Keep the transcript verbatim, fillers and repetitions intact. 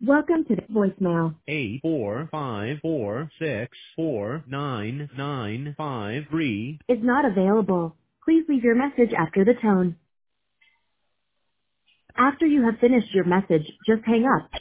Welcome to the voicemail. eight four five four six four nine nine five three Is not available. Please leave your message after the tone. After you have finished your message, just hang up.